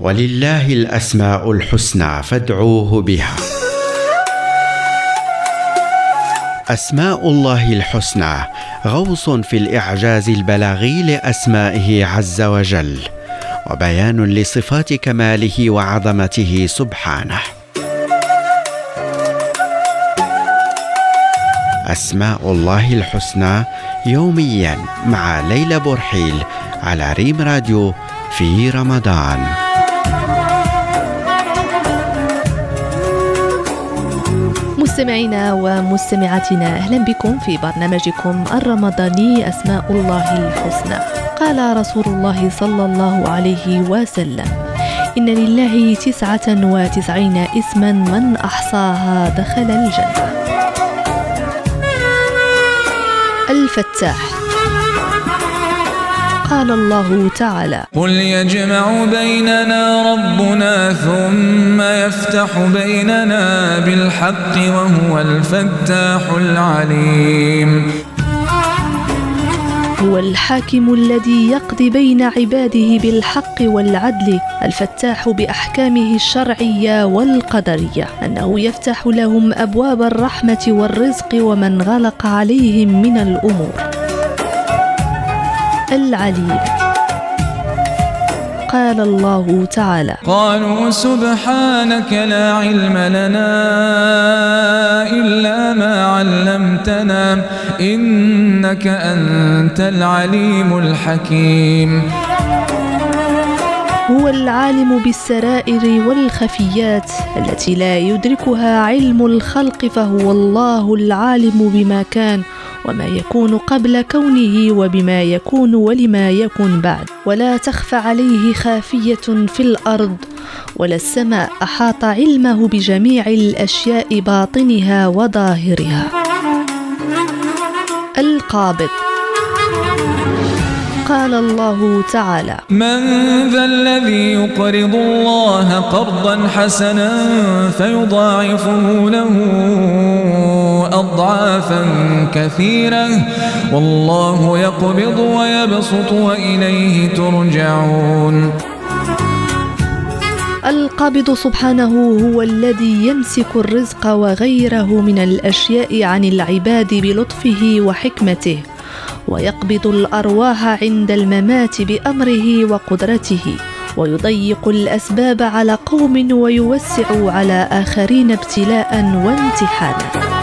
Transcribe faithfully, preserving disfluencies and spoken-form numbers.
ولله الأسماء الحسنى فادعوه بها. أسماء الله الحسنى غوص في الإعجاز البلاغي لأسمائه عز وجل، وبيان لصفات كماله وعظمته سبحانه. أسماء الله الحسنى يوميا مع ليلى برحيل على ريم راديو في رمضان. مستمعينا ومستمعاتنا، أهلا بكم في برنامجكم الرمضاني أسماء الله الحسنى. قال رسول الله صلى الله عليه وسلم: إن لله تسعة وتسعين اسما من أحصاها دخل الجنة. الفتاح. قال الله تعالى: قل يجمع بيننا ربنا ثم يفتح بيننا بالحق وهو الفتاح العليم. هو الحاكم الذي يقضي بين عباده بالحق والعدل، الفتاح بأحكامه الشرعية والقدرية، أنه يفتح لهم أبواب الرحمة والرزق ومن غلق عليهم من الأمور. العليم. قال الله تعالى: قالوا سبحانك لا علم لنا إلا ما علمتنا إنك أنت العليم الحكيم. هو العالم بالسرائر والخفيات التي لا يدركها علم الخلق، فهو الله العالم بما كان وما يكون قبل كونه وبما يكون ولما يكون بعد، ولا تخفى عليه خافية في الأرض ولا السماء. أحاط علمه بجميع الأشياء باطنها وظاهرها. القابض. قال الله تعالى: من ذا الذي يقرض الله قرضا حسنا فيضاعفه له أضعافا كثيرة والله يقبض ويبسط وإليه ترجعون. القابض سبحانه هو الذي يمسك الرزق وغيره من الأشياء عن العباد بلطفه وحكمته، ويقبض الأرواح عند الممات بأمره وقدرته، ويضيق الأسباب على قوم ويوسع على آخرين ابتلاء وامتحانا.